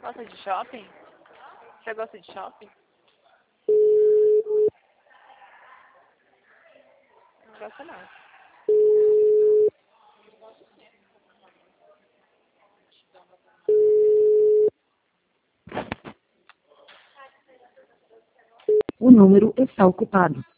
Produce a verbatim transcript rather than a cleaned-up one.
Gosta de shopping? Você gosta de shopping? Não gosta não. O número está ocupado.